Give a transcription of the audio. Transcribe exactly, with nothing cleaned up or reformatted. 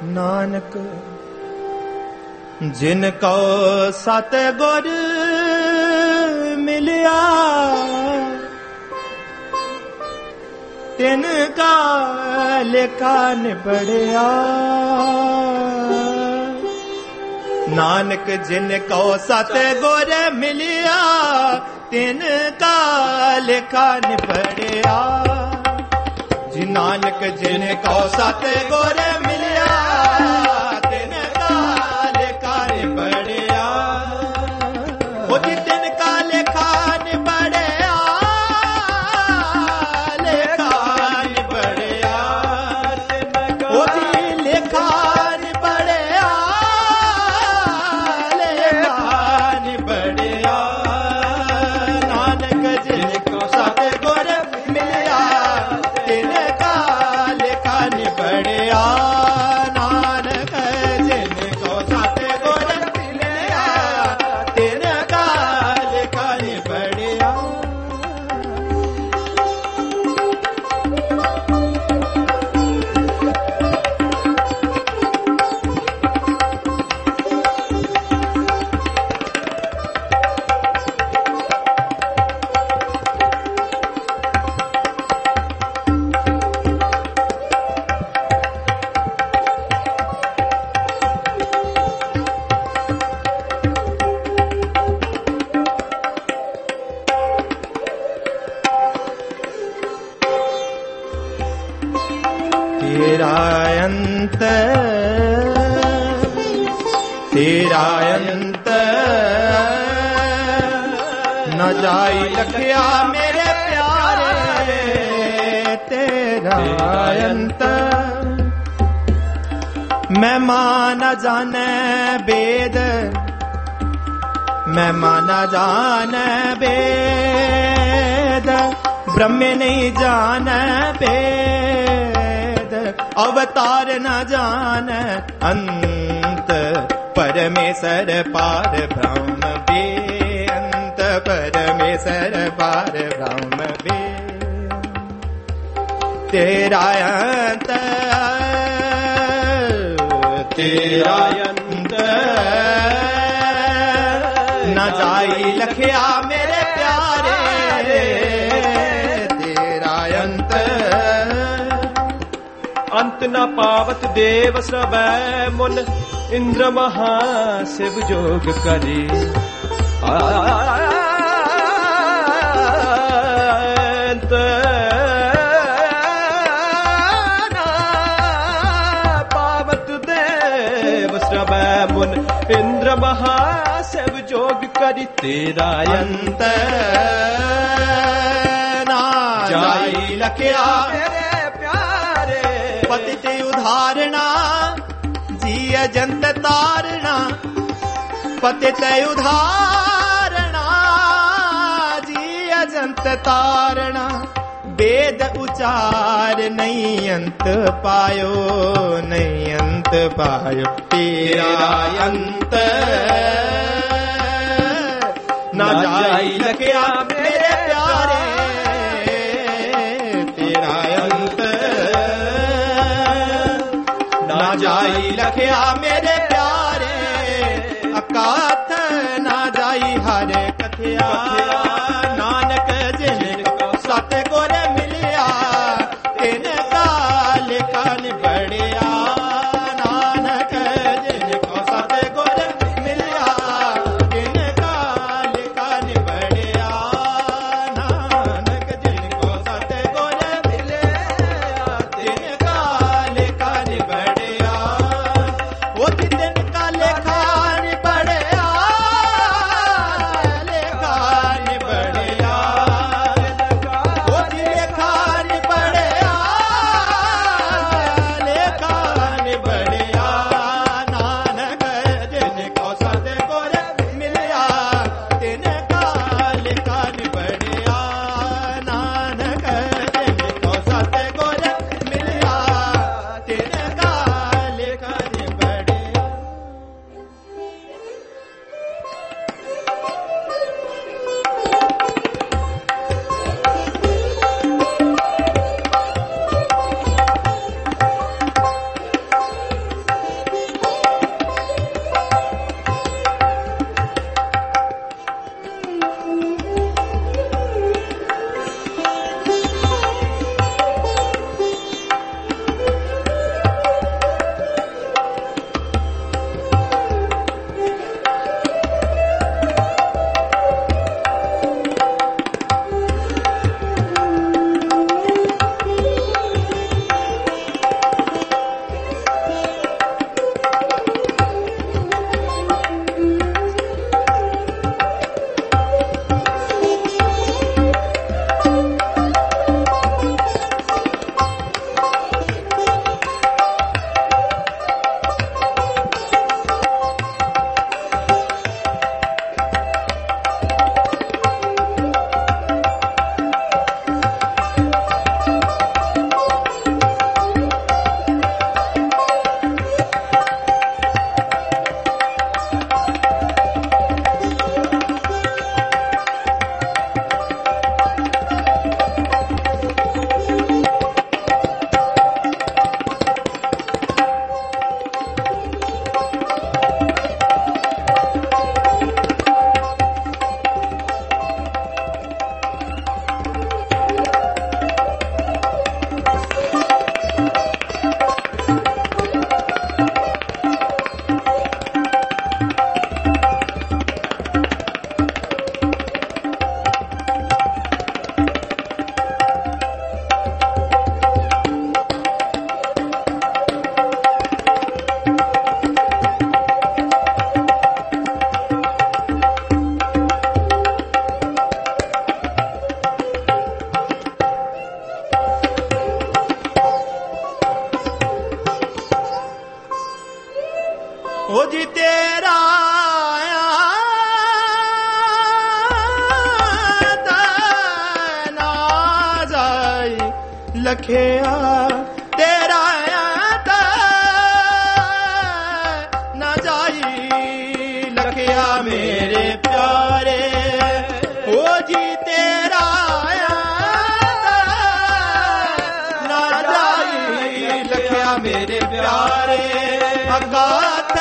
नानक जिनको सतगुर मिलिया तिनका लेखा निबड़िया। नानक जिनको सतगुर मिलिया तिनका लेखा निबड़िया। जी नानक जिनको सतगुर मिलिया तिनका लेखा निबड़िया। वो जी तिनका लेखा निबड़िया, लेखा निबड़िया। वो जी लेखा निबड़िया, लेखा निबड़िया। नानक जिनको सतगुर मिलिया तिनका लेखा निबड़िया। नानक जिनको सतगुर मिलिया तिनका लेखा निबड़िया। तेरा अंत तेरा अंत न जाई लखिया मेरे प्यारे। तेरा अंत मैं माना जाने वेद, मैं माना जाने वेद। ब्रह्म नहीं जाने वेद, अवतार न जान अंत। परमेश्वर पार ब्रह्म बेअंत, परमेश्वर पार ब्रह्म बे। तेरा अंत तेरा अंत न जाई लखिया मेरे प्यारे। तेरा अंत अंत न पावत देव सबै मुन, इंद्र महाशिव जोग करे। अंत न पावत देव सबै मुन, इंद्र महाशिव जोग करी। तेरा अंत ना जाई लखिया पतित उदाहरणा जी अजंत तारणा। पतित उदाहरणा जी अजंत तारणा। वेद उचार नहीं अंत पायो, नहीं अंत पायो। तेरा अंत ना जाई लखिया मेरे प्यारे। तेरा अंत ना जाई लखिया मेरे प्यारे। अकाथ ना जाई हरे कथिया। नानक जिनको सतगुर मिलिया तिनका लेखा निबड़िया। नानक जिनको सतगुर मिलिया तिनका लेखा निबड़िया। नानक जिनको सतगुर मिलिया तिनका लेखा निबड़िया। वो तिनका लेखा निबड़िया, लेखा निबड़िया। वो लेखा निबड़िया, ਓ ਜੀ ਤੇਰਾ ਲਖਿਆ ਤੇਰਾ ਤਾਂ ਨਾ ਜਾਈ ਲਖਿਆ ਮੇਰੇ ਪਿਆਰੇ ਓ ਜੀ ਤੇਰਾ ਨਾ ਜਾਈ ਲਖਿਆ ਮੇਰੇ ਪਿਆਰੇ ਅਗਾਤ